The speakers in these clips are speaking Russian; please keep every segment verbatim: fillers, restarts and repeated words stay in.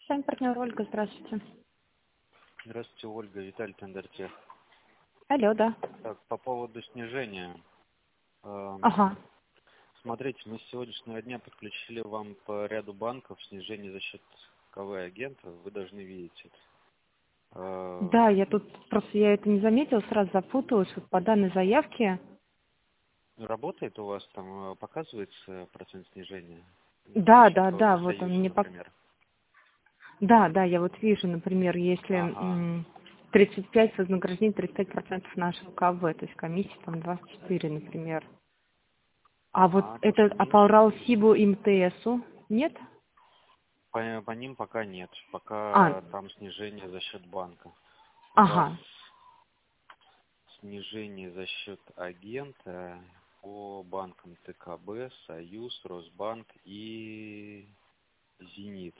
С вами партнер Ольга, здравствуйте. Здравствуйте, Ольга, Виталий Тендертех. Алло, да. Так, по поводу снижения. Эм, Ага. Смотрите, мы с сегодняшнего дня подключили вам по ряду банков снижение за счет КВ-агента. Вы должны видеть это. Э, Да, я тут просто я это не заметила, сразу запуталась. Вот по данной заявке. Работает у вас там, э, показывается процент снижения? За Да, счет да, КВ по да, вот он Союзу, мне пок... например. Да, да, я вот вижу, например, если Ага. м, тридцать пять вознаграждение тридцать пять процентов нашего КВ, то есть комиссия там двадцать четыре, например. А вот Ага, то, это что а меньше. по Уралсибу и МТСу нет? По, по ним пока нет. А, Пока там снижение за счет банка. У вас ага. снижение за счет агента по банкам ТКБ, Союз, Росбанк и Зенит.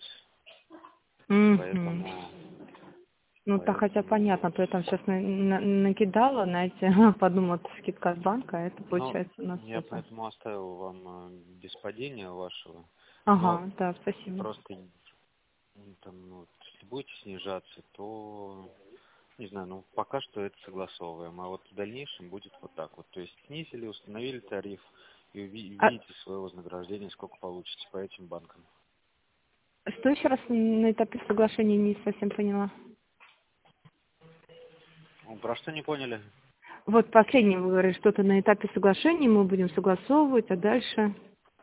Угу. Поэтому, Ну, так хотя поэтому, понятно, то я там сейчас накидала, знаете, подумала, это скидка от банка, а это ну, получается у нас я это. поэтому оставил вам э, без падения вашего. Но Ага, да, спасибо. просто, м, там, ну, вот, если будете снижаться, то, не знаю, ну, пока что это согласовываем. А вот в дальнейшем будет вот так вот. То есть снизили, установили тариф и уви- А видите свое вознаграждение, сколько получите по этим банкам. что еще раз на этапе соглашения не совсем поняла? Ну, про что не поняли? Вот последнее вы говорили, что-то на этапе соглашения мы будем согласовывать, а дальше...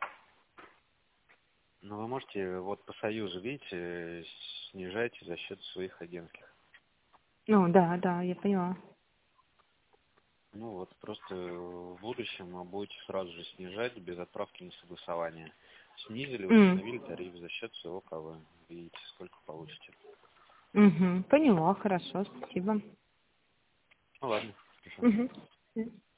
Ну, вы можете, вот по Союзу, видите, снижайте за счет своих агентских. Ну, да, да, я поняла. Ну, вот просто в будущем вы будете сразу же снижать без отправки на согласование. Снизили, М, установили тариф за счет своего КВ. Видите, сколько получите. Угу, поняла, хорошо, спасибо. Ну, ладно, хорошо. Угу.